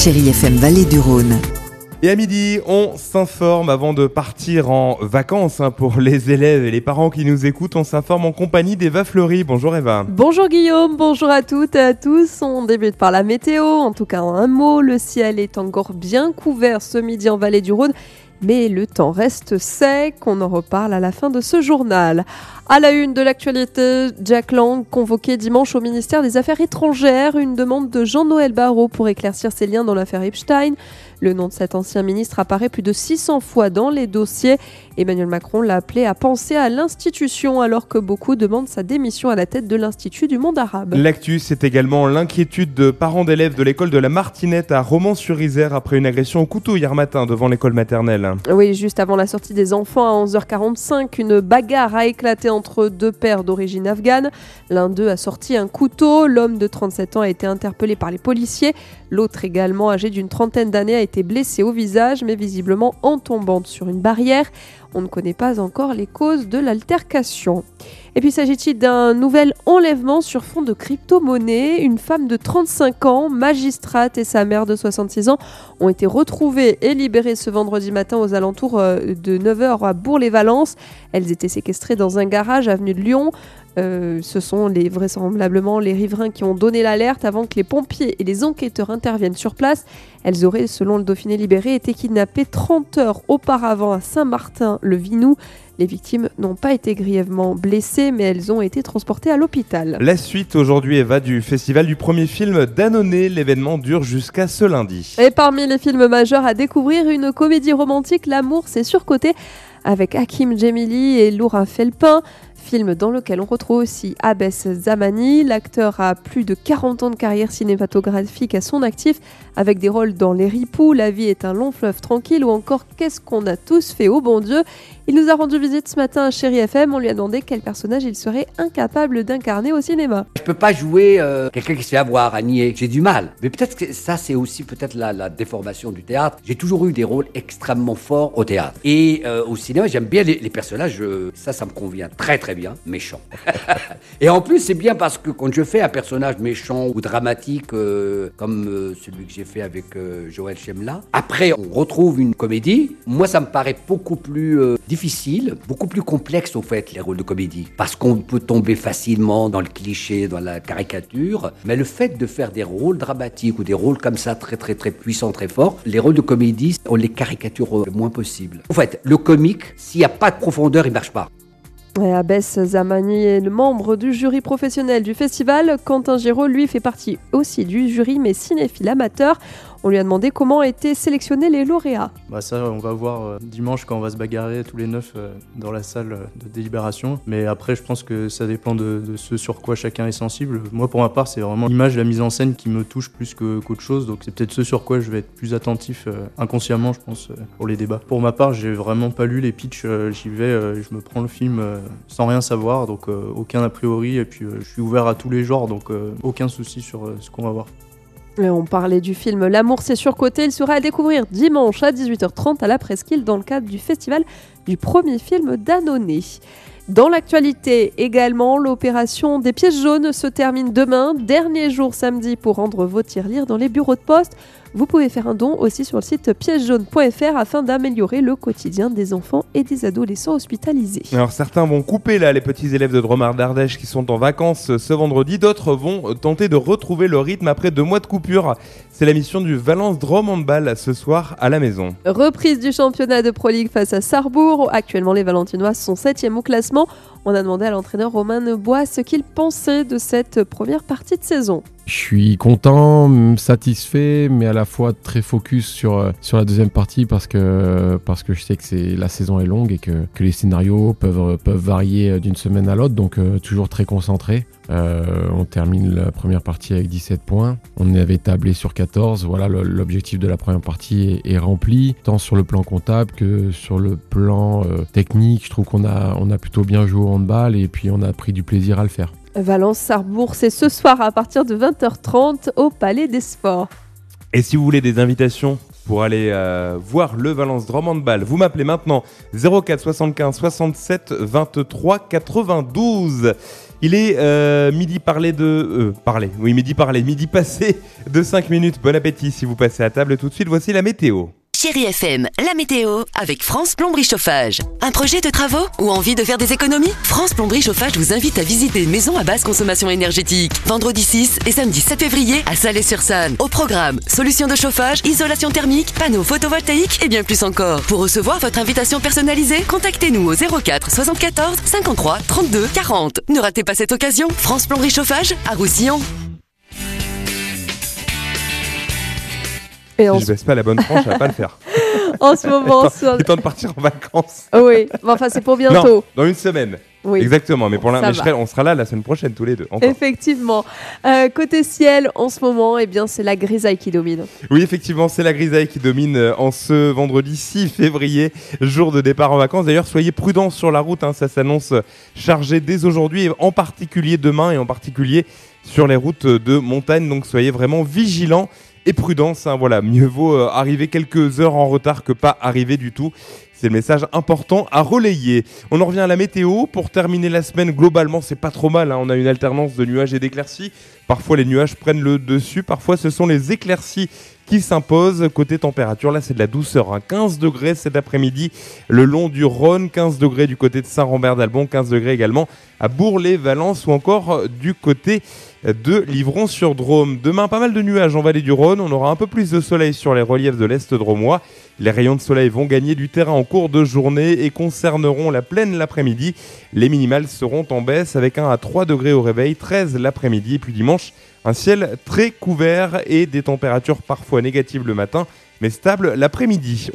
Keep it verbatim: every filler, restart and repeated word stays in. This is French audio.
Chérie F M Vallée du Rhône. Et à midi, on s'informe avant de partir en vacances hein, pour les élèves et les parents qui nous écoutent. On s'informe en compagnie d'Eva Fleury. Bonjour Eva. Bonjour Guillaume, bonjour à toutes et à tous. On débute par la météo. En tout cas, en un mot, le ciel est encore bien couvert ce midi en Vallée du Rhône. Mais le temps reste sec, on en reparle à la fin de ce journal. À la une de l'actualité, Jack Lang convoqué dimanche au ministère des Affaires étrangères, une demande de Jean-Noël Barrot pour éclaircir ses liens dans l'affaire Epstein. Le nom de cet ancien ministre apparaît plus de six cents fois dans les dossiers. Emmanuel Macron l'a appelé à penser à l'institution alors que beaucoup demandent sa démission à la tête de l'Institut du monde arabe. L'actu, c'est également l'inquiétude de parents d'élèves de l'école de la Martinette à Romans-sur-Isère après une agression au couteau hier matin devant l'école maternelle. Oui, juste avant la sortie des enfants à onze heures quarante-cinq, une bagarre a éclaté entre deux pères d'origine afghane. L'un d'eux a sorti un couteau. L'homme de trente-sept ans a été interpellé par les policiers. L'autre, également âgé d'une trentaine d'années, a été blessé au visage, mais visiblement en tombant sur une barrière. On ne connaît pas encore les causes de l'altercation. Et puis s'agit-il d'un nouvel enlèvement sur fond de crypto-monnaie. Une femme de trente-cinq ans, magistrate, et sa mère de soixante-six ans ont été retrouvées et libérées ce vendredi matin aux alentours de neuf heures à Bourg-les-Valences. Elles étaient séquestrées dans un garage avenue de Lyon. Euh, ce sont les, vraisemblablement les riverains qui ont donné l'alerte avant que les pompiers et les enquêteurs interviennent sur place. Elles auraient, selon le Dauphiné libéré, été kidnappées trente heures auparavant à Saint-Martin-le-Vinou. Les victimes n'ont pas été grièvement blessées, mais elles ont été transportées à l'hôpital. La suite aujourd'hui, Eva, du festival du premier film d'Annonay. L'événement dure jusqu'à ce lundi. Et parmi les films majeurs à découvrir, une comédie romantique, L'amour c'est surcoté, avec Hakim Djemili et Laura Felpin. Film dans lequel on retrouve aussi Abès Zamani. L'acteur a plus de quarante ans de carrière cinématographique à son actif, avec des rôles dans Les Ripoux, La vie est un long fleuve tranquille ou encore Qu'est-ce qu'on a tous fait au bon Dieu. Il nous a rendu visite ce matin à Chérie F M. On lui a demandé quel personnage il serait incapable d'incarner au cinéma. Je peux pas jouer euh, quelqu'un qui se fait avoir, à nier. J'ai du mal. Mais peut-être que ça, c'est aussi peut-être la, la déformation du théâtre. J'ai toujours eu des rôles extrêmement forts au théâtre. Et euh, au cinéma, j'aime bien les, les personnages. Euh, ça, ça me convient très très bien. Méchant. Et en plus, c'est bien parce que quand je fais un personnage méchant ou dramatique, euh, comme euh, celui que j'ai fait avec euh, Joël Chemla, après, on retrouve une comédie. Moi, ça me paraît beaucoup plus euh, difficile, beaucoup plus complexe au fait, les rôles de comédie. Parce qu'on peut tomber facilement dans le cliché, dans la caricature. Mais le fait de faire des rôles dramatiques ou des rôles comme ça, très très très puissants, très forts, les rôles de comédie, on les caricature le moins possible. En fait, le comique, s'il n'y a pas de profondeur, il ne marche pas. Abès Zamani est le membre du jury professionnel du festival. Quentin Giraud, lui, fait partie aussi du jury, mais cinéphile amateur. On lui a demandé comment étaient sélectionnés les lauréats. Bah ça, on va voir euh, dimanche quand on va se bagarrer tous les neuf euh, dans la salle euh, de délibération. Mais après, je pense que ça dépend de, de ce sur quoi chacun est sensible. Moi, pour ma part, c'est vraiment l'image, la mise en scène qui me touche plus que, qu'autre chose. Donc c'est peut-être ce sur quoi je vais être plus attentif euh, inconsciemment, je pense, euh, pour les débats. Pour ma part, j'ai vraiment pas lu les pitchs. Euh, j'y vais, euh, je me prends le film euh, sans rien savoir. Donc euh, aucun a priori. Et puis euh, je suis ouvert à tous les genres. Donc euh, aucun souci sur euh, ce qu'on va voir. Et on parlait du film L'amour c'est surcoté. Il sera à découvrir dimanche à dix-huit heures trente à la Presqu'île dans le cadre du festival du premier film d'Annonay. Dans l'actualité également, l'opération des pièces jaunes se termine demain. Dernier jour samedi pour rendre vos tirelires dans les bureaux de poste. Vous pouvez faire un don aussi sur le site pièces jaunes point f r afin d'améliorer le quotidien des enfants et des adolescents hospitalisés. Alors certains vont couper là les petits élèves de Dromard d'Ardèche qui sont en vacances ce vendredi. D'autres vont tenter de retrouver le rythme après deux mois de coupure. C'est la mission du Valence Drôme Handball ce soir à la maison. Reprise du championnat de Pro League face à Sarrebourg. Actuellement, les Valentinois sont septième au classement. On a demandé à l'entraîneur Romain Neubois ce qu'il pensait de cette première partie de saison. Je suis content, satisfait, mais à la fois très focus sur, sur la deuxième partie parce que, parce que je sais que c'est, la saison est longue et que, que les scénarios peuvent, peuvent varier d'une semaine à l'autre, donc euh, toujours très concentré. Euh, on termine la première partie avec dix-sept points. On avait tablé sur quatorze. Voilà, le, l'objectif de la première partie est, est rempli, tant sur le plan comptable que sur le plan euh, technique. Je trouve qu'on a, on a plutôt bien joué au handball et puis on a pris du plaisir à le faire. Valence-Sarrebourg, c'est ce soir à partir de vingt heures trente au Palais des Sports. Et si vous voulez des invitations pour aller euh, voir le Valence Drôme Handball, vous m'appelez maintenant zéro quatre soixante-quinze soixante-sept vingt-trois quatre-vingt-douze. Il est euh, midi parlé de... Euh, parler, oui, midi parlé, midi passé de cinq minutes. Bon appétit si vous passez à table. Tout de suite, voici la météo. Chérie F M, la météo avec France Plomberie Chauffage. Un projet de travaux ou envie de faire des économies? France Plomberie Chauffage vous invite à visiter une maison à basse consommation énergétique. Vendredi six et samedi sept février à Salé-sur-Sanne. Au programme, solutions de chauffage, isolation thermique, panneaux photovoltaïques et bien plus encore. Pour recevoir votre invitation personnalisée, contactez-nous au zéro quatre soixante-quatorze cinquante-trois trente-deux quarante. Ne ratez pas cette occasion. France Plomberie Chauffage à Roussillon. Et Si en, je baisse pas la bonne tranche, ça va pas le faire. en ce moment, Il sur... est temps de partir en vacances. oui, mais enfin c'est pour bientôt. Non, dans une semaine. Oui. Exactement, mais pour Ça l'instant, je va. serai- on sera là la semaine prochaine tous les deux. Encore. Effectivement. Euh, côté ciel, en ce moment, eh bien, c'est la grisaille qui domine. Oui, effectivement, c'est la grisaille qui domine euh, en ce vendredi six février, jour de départ en vacances. D'ailleurs, soyez prudents sur la route, hein, ça s'annonce chargé dès aujourd'hui, et en particulier demain, et en particulier sur les routes de montagne. Donc, soyez vraiment vigilants et prudence. Hein, voilà, mieux vaut euh, arriver quelques heures en retard que pas arriver du tout. C'est le message important à relayer. On en revient à la météo. Pour terminer la semaine, globalement, c'est pas trop mal. Hein. On a une alternance de nuages et d'éclaircies. Parfois, les nuages prennent le dessus. Parfois, ce sont les éclaircies qui s'imposent. Côté température, là, c'est de la douceur. Hein. quinze degrés cet après-midi le long du Rhône. quinze degrés du côté de Saint-Rambert-d'Albon. quinze degrés également à Bourg-les-Valence ou encore du côté de Livron-sur-Drôme. Demain, pas mal de nuages en vallée du Rhône. On aura un peu plus de soleil sur les reliefs de l'Est drômois. Les rayons de soleil vont gagner du terrain en cours de journée et concerneront la plaine l'après-midi. Les minimales seront en baisse avec un à trois degrés au réveil, treize l'après-midi. Et puis dimanche, un ciel très couvert et des températures parfois négatives le matin, mais stables l'après-midi.